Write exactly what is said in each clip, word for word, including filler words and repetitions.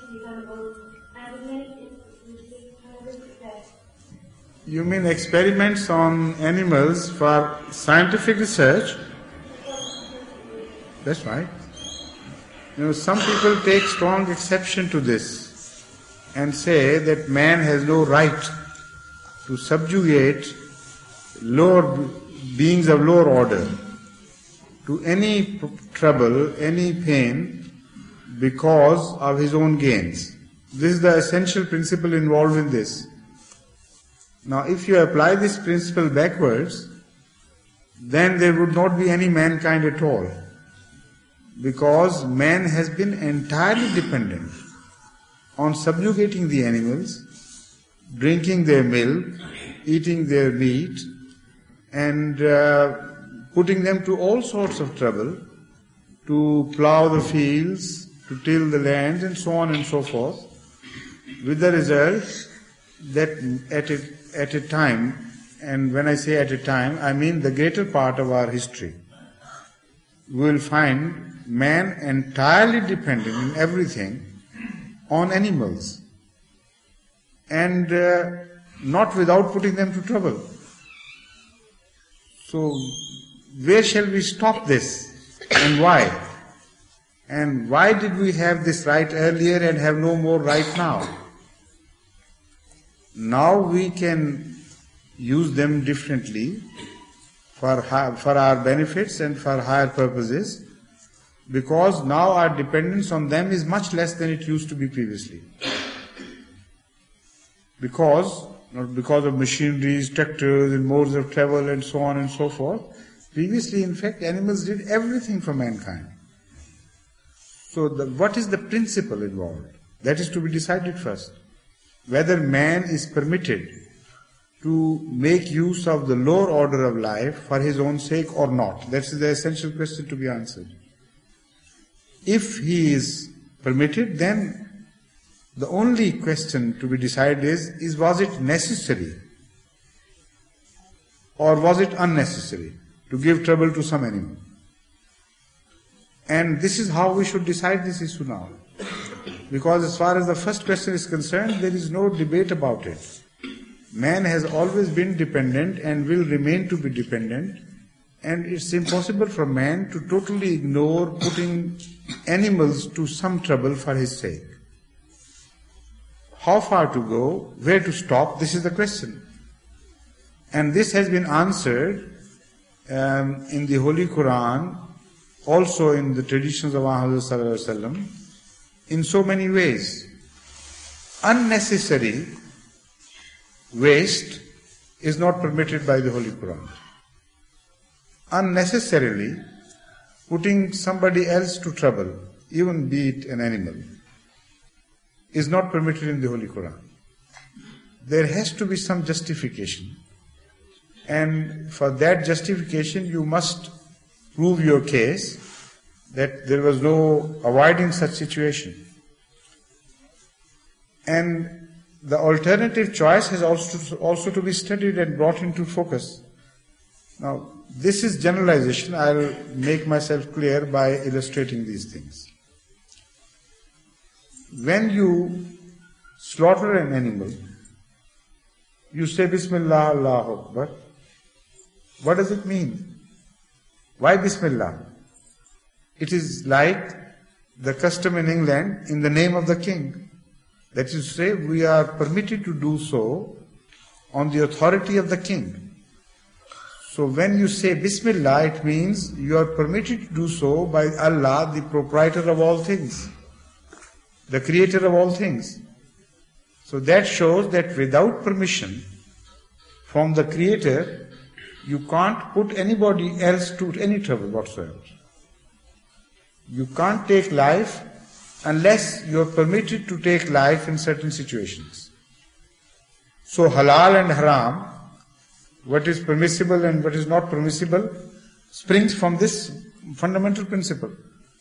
You mean experiments on animals for scientific research? That's right. You know, some people take strong exception to this and say that man has no right to subjugate lower beings of lower order to any trouble, any pain because of his own gains. This is the essential principle involved in this. Now, if you apply this principle backwards, then there would not be any mankind at all, because man has been entirely dependent on subjugating the animals, drinking their milk, eating their meat, and uh, putting them to all sorts of trouble, to plough the fields, to till the land, and so on and so forth, with the result that at a, at a time, and when I say at a time, I mean the greater part of our history, we will find man entirely dependent in everything on animals, and uh, not without putting them to trouble. So, where shall we stop this, and why? And why did we have this right earlier and have no more right now? Now we can use them differently for, for our benefits and for higher purposes, because now our dependence on them is much less than it used to be previously. Because, not because of machineries, tractors and modes of travel and so on and so forth, previously in fact animals did everything for mankind. So the, what is the principle involved? That is to be decided first. Whether man is permitted to make use of the lower order of life for his own sake or not. That's the essential question to be answered. If he is permitted, then the only question to be decided is, is was it necessary or was it unnecessary to give trouble to some animal? And this is how we should decide this issue now. Because as far as the first question is concerned, there is no debate about it. Man has always been dependent and will remain to be dependent, and it's impossible for man to totally ignore putting animals to some trouble for his sake. How far to go, where to stop, this is the question. And this has been answered um, in the Holy Quran, also in the traditions of Muhammad sallallahu alaihi wasallam, in so many ways. Unnecessary waste is not permitted by the Holy Quran. Unnecessarily putting somebody else to trouble, even be it an animal, is not permitted in the Holy Quran. There has to be some justification. And for that justification you must prove your case that there was no avoiding such situation. And the alternative choice has also, also to be studied and brought into focus. Now, this is generalization. I'll make myself clear by illustrating these things. When you slaughter an animal, you say Bismillah, Allahu Akbar. What does it mean? Why Bismillah? It is like the custom in England, in the name of the king. That is to say, we are permitted to do so on the authority of the king. So when you say Bismillah, it means you are permitted to do so by Allah, the proprietor of all things, the creator of all things. So that shows that without permission from the creator, you can't put anybody else to any trouble whatsoever. You can't take life unless you are permitted to take life in certain situations. So halal and haram, what is permissible and what is not permissible, springs from this fundamental principle.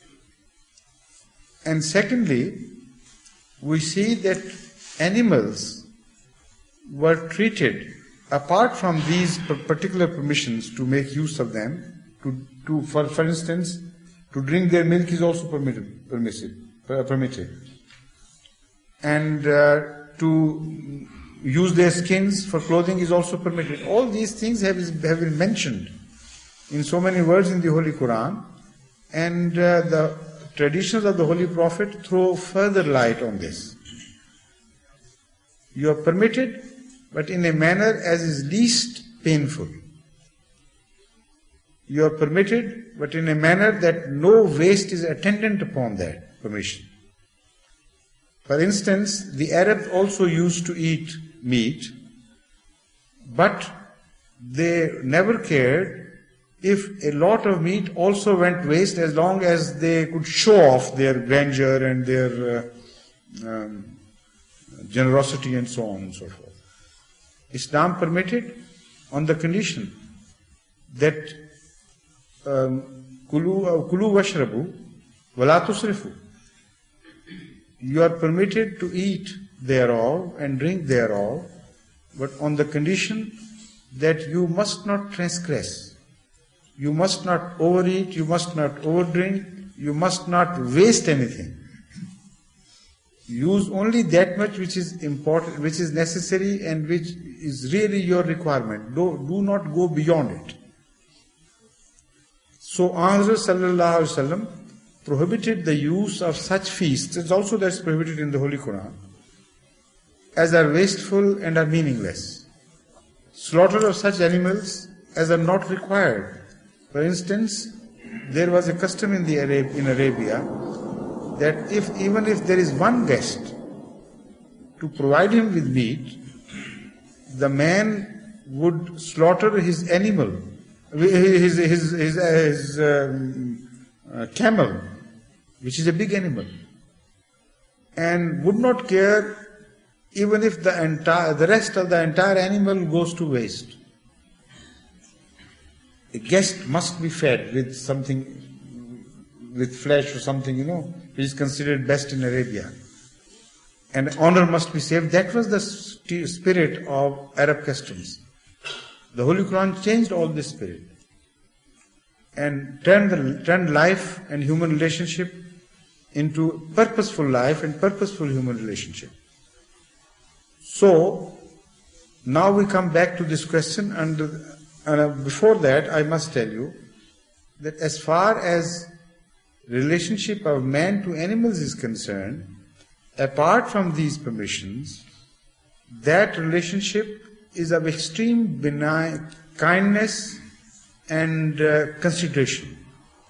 And secondly, we see that animals were treated, apart from these particular permissions to make use of them, to, to for, for instance, to drink their milk is also permitted, permissive, permitted. and uh, to use their skins for clothing is also permitted. All these things have, have been mentioned in so many words in the Holy Quran, and uh, the traditions of the Holy Prophet throw further light on this. You are permitted, but in a manner as is least painful. You are permitted, but in a manner that no waste is attendant upon that permission. For instance, the Arabs also used to eat meat, but they never cared if a lot of meat also went waste, as long as they could show off their grandeur and their uh, um, generosity and so on and so forth. Islam permitted on the condition that kulu kulu washrabu wala tusrifu. You are permitted to eat thereof and drink thereof, but on the condition that you must not transgress. You must not overeat, you must not overdrink, you must not waste anything. Use only that much which is important, which is necessary and which is really your requirement. Do, do not go beyond it. So Hazrat Sallallahu Alaihi Wasallam prohibited the use of such feasts, it's also that's prohibited in the Holy Quran, as are wasteful and are meaningless. Slaughter of such animals as are not required. For instance, there was a custom in the Arab, in Arabia that if even if there is one guest, to provide him with meat, the man would slaughter his animal, his his his, his um, uh, camel, which is a big animal, and would not care even if the entire the rest of the entire animal goes to waste. A guest must be fed with something, with flesh or something, you know, which is considered best in Arabia. And honor must be saved. That was the st- spirit of Arab customs. The Holy Quran changed all this spirit and turned, the, turned life and human relationship into purposeful life and purposeful human relationship. So, now we come back to this question, and, and before that I must tell you that as far as relationship of man to animals is concerned, apart from these permissions, that relationship is of extreme benign kindness and uh, consideration.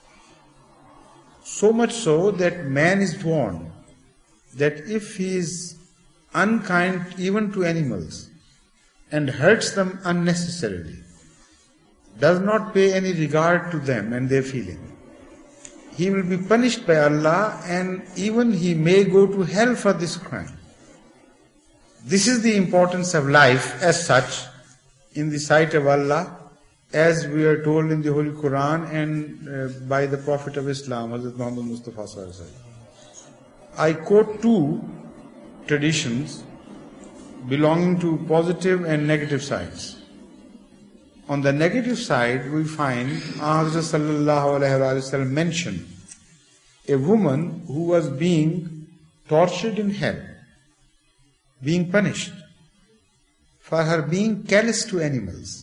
So much so that man is warned that if he is unkind even to animals and hurts them unnecessarily, does not pay any regard to them and their feeling, he will be punished by Allah, and even he may go to hell for this crime. This is the importance of life as such in the sight of Allah, as we are told in the Holy Quran and uh, by the Prophet of Islam, Hazrat Muhammad Mustafa Sallallahu Alaihi Wasallam. I quote two traditions belonging to positive and negative sides. On the negative side, we find Hazrat Sallallahu Alaihi Wasallam mentioned a woman who was being tortured in hell, being punished for her being callous to animals.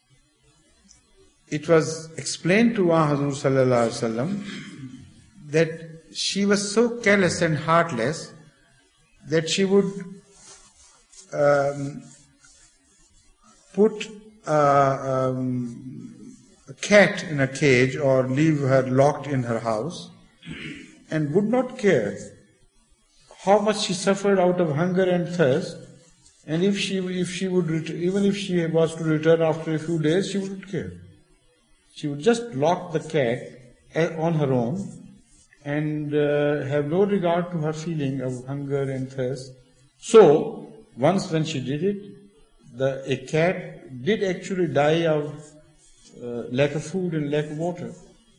It was explained to Hazrat Sallallahu Alaihi Wasallam that she was so callous and heartless that she would um, put uh, um, a cat in a cage or leave her locked in her house, and would not care how much she suffered out of hunger and thirst, and if she if she would ret- even if she was to return after a few days, she wouldn't care. She would just lock the cat on her own and uh, have no regard to her feeling of hunger and thirst. So once when she did it, the a cat did actually die of uh, lack of food and lack of water.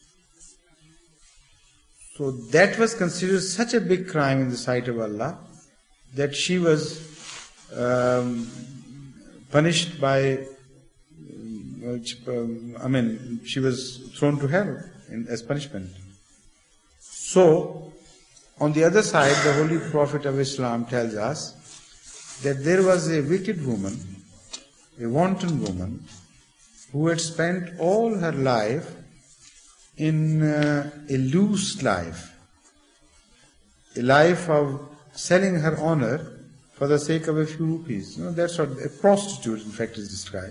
So that was considered such a big crime in the sight of Allah that she was um, punished by, um, I mean, she was thrown to hell in, as punishment. So, On the other side, the Holy Prophet of Islam tells us that there was a wicked woman, a wanton woman, who had spent all her life in uh, a loose life, a life of selling her honor for the sake of a few rupees. You know, that's what a prostitute, in fact, is described.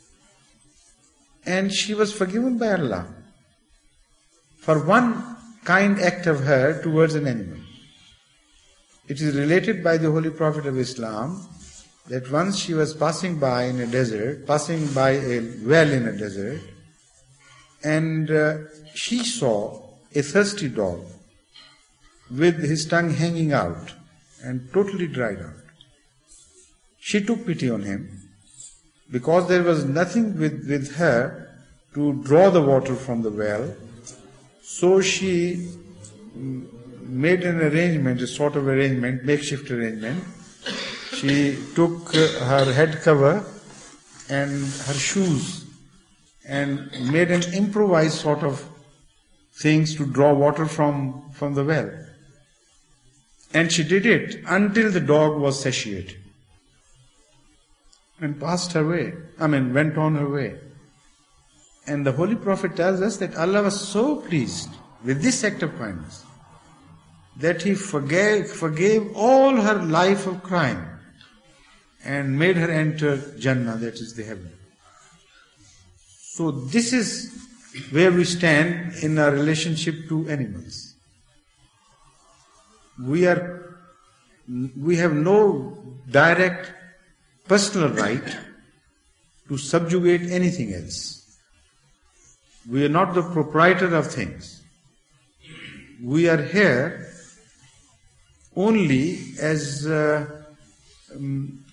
And she was forgiven by Allah for one kind act of her towards an animal. It is related by the Holy Prophet of Islam that once she was passing by in a desert, passing by a well in a desert, and uh, she saw a thirsty dog with his tongue hanging out and totally dried out. She took pity on him because there was nothing with, with her to draw the water from the well. So she made an arrangement, a sort of arrangement, makeshift arrangement. She took her head cover and her shoes and made an improvised sort of things to draw water from, from the well. And she did it until the dog was satiated and passed her way, I mean went on her way. And the Holy Prophet tells us that Allah was so pleased with this act of kindness that He forgave, forgave all her life of crime and made her enter Jannah, that is the heaven. So this is where we stand in our relationship to animals. We are, we have no direct personal right to subjugate anything else. We are not the proprietor of things. We are here only as uh, um,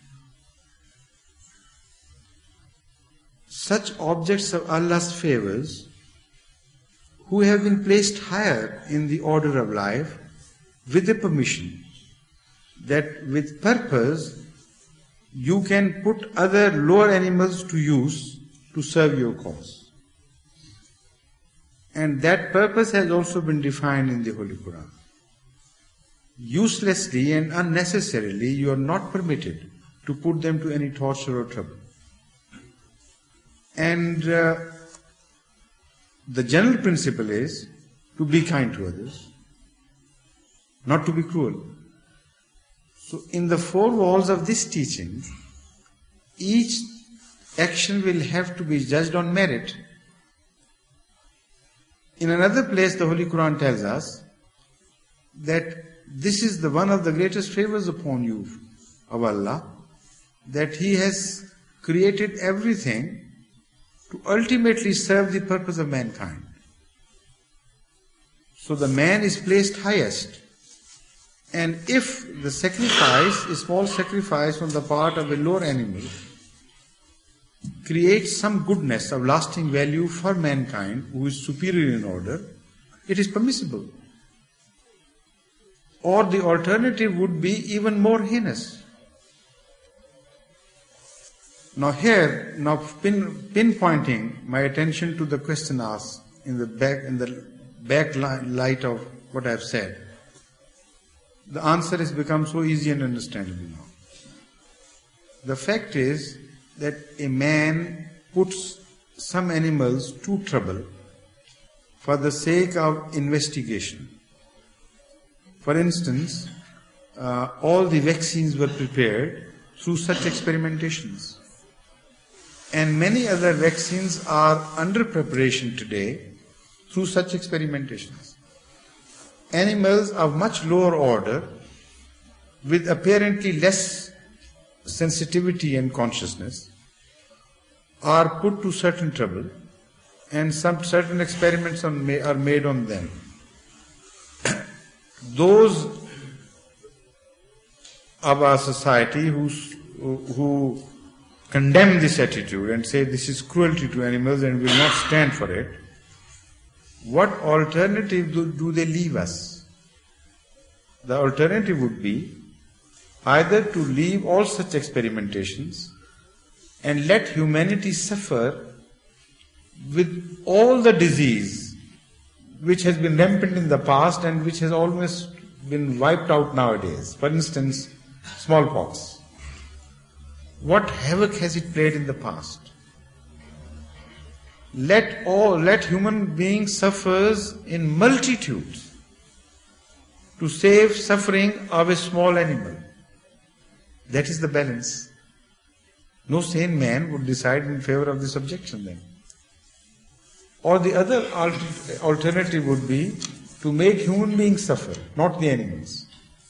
such objects of Allah's favors who have been placed higher in the order of life with the permission that with purpose you can put other lower animals to use to serve your cause. And that purpose has also been defined in the Holy Quran. Uselessly and unnecessarily you are not permitted to put them to any torture or trouble. And uh, the general principle is to be kind to others, not to be cruel. So in the four walls of this teaching, each action will have to be judged on merit. In another place, the Holy Quran tells us that this is the one of the greatest favors upon you of Allah, that He has created everything to ultimately serve the purpose of mankind. So the man is placed highest. And if the sacrifice, a small sacrifice on the part of a lower animal, creates some goodness of lasting value for mankind who is superior in order, it is permissible. Or the alternative would be even more heinous. Now here, now pin, pinpointing my attention to the question asked in the back, in the back light of what I have said. The answer has become so easy and understandable now. The fact is that a man puts some animals to trouble for the sake of investigation. For instance, uh, all the vaccines were prepared through such experimentations. And many other vaccines are under preparation today through such experimentations. Animals of much lower order, with apparently less sensitivity and consciousness, are put to certain trouble, and some certain experiments are made on them. Those of our society who, who condemn this attitude and say this is cruelty to animals and will not stand for it, what alternative do, do they leave us? The alternative would be either to leave all such experimentations and let humanity suffer all the disease which has been rampant in the past and which has almost been wiped out nowadays. For instance, smallpox. What havoc has it played in the past? Let all, let human beings suffer in multitudes to save suffering of a small animal. That is the balance. No sane man would decide in favor of this objection then. Or the other alternative would be to make human beings suffer, not the animals.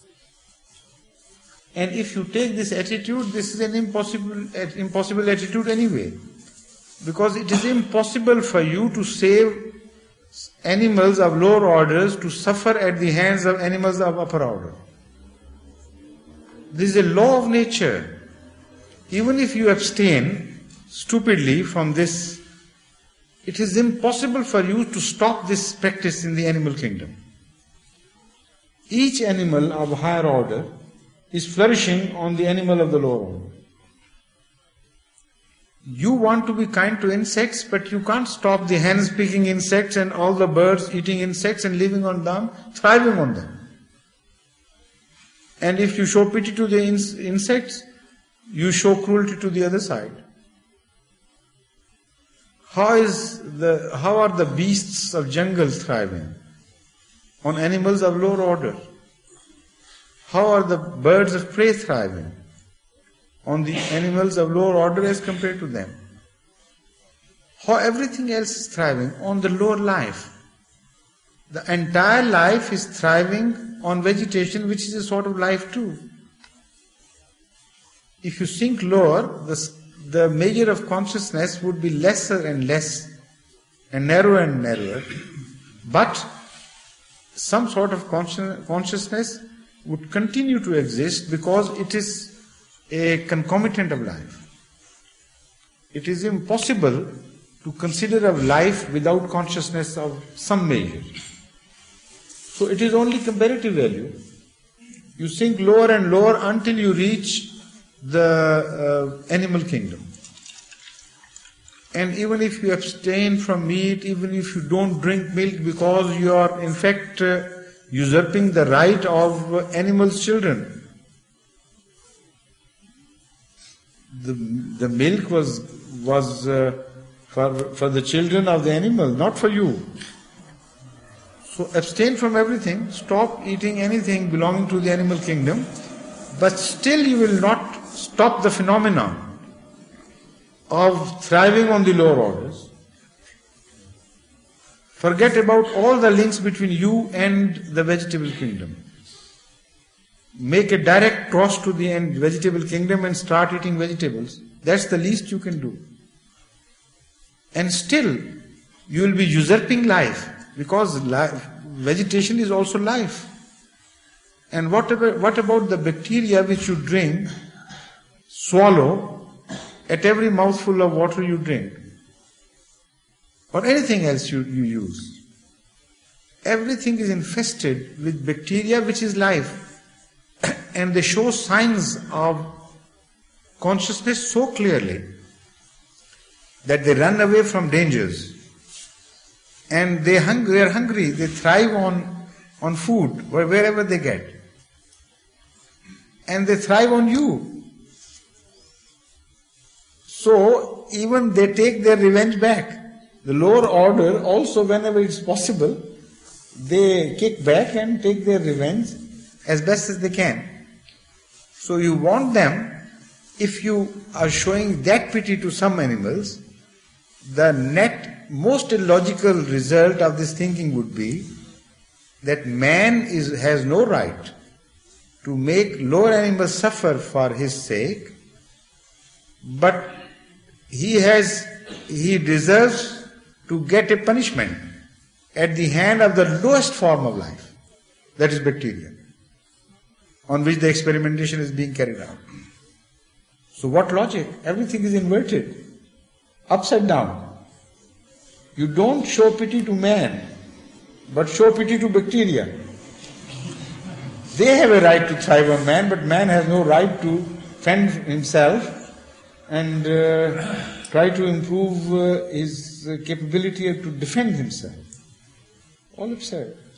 And if you take this attitude, this is an impossible, impossible attitude anyway. Because it is impossible for you to save animals of lower orders to suffer at the hands of animals of upper order. This is a law of nature. Even if you abstain stupidly from this, it is impossible for you to stop this practice in the animal kingdom. Each animal of higher order is flourishing on the animal of the lower order. You want to be kind to insects, but you can't stop the hens picking insects and all the birds eating insects and living on them, thriving on them. And if you show pity to the in- insects, you show cruelty to the other side. How is the how are the beasts of jungle thriving? On animals of lower order. How are the birds of prey thriving? On the animals of lower order as compared to them. How everything else is thriving on the lower life. The entire life is thriving on vegetation, which is a sort of life too. If you sink lower, the, the measure of consciousness would be lesser and less, and narrower and narrower. But some sort of consci- consciousness would continue to exist because it is a concomitant of life. It is impossible to consider of life without consciousness of some measure. So it is only comparative value. You sink lower and lower until you reach the uh, animal kingdom. And even if you abstain from meat, even if you don't drink milk because you are in fact uh, usurping the right of uh, animals' children. The, the milk was was uh, for, for the children of the animal, not for you. So abstain from everything, stop eating anything belonging to the animal kingdom, but still you will not stop the phenomenon of thriving on the lower orders. Forget about all the links between you and the vegetable kingdom. Make a direct cross to the end vegetable kingdom and start eating vegetables. That's the least you can do. And still, you will be usurping life, because life, vegetation is also life. And what about, what about the bacteria which you drink, swallow, at every mouthful of water you drink? Or anything else you, you use? Everything is infested with bacteria which is life. And they show signs of consciousness so clearly that they run away from dangers. And they, hung, they are hungry, they thrive on, on food wherever they get. And they thrive on you. So even they take their revenge back. The lower order also, whenever it's possible, they kick back and take their revenge as best as they can. So you want them, if you are showing that pity to some animals, the net, most illogical result of this thinking would be that man is, has no right to make lower animals suffer for his sake, but he has, he deserves to get a punishment at the hand of the lowest form of life, that is bacteria, on which the experimentation is being carried out. So what logic? Everything is inverted, upside down. You don't show pity to man, but show pity to bacteria. They have a right to thrive on man, but man has no right to fend himself and uh, try to improve uh, his uh, capability to defend himself. All absurd.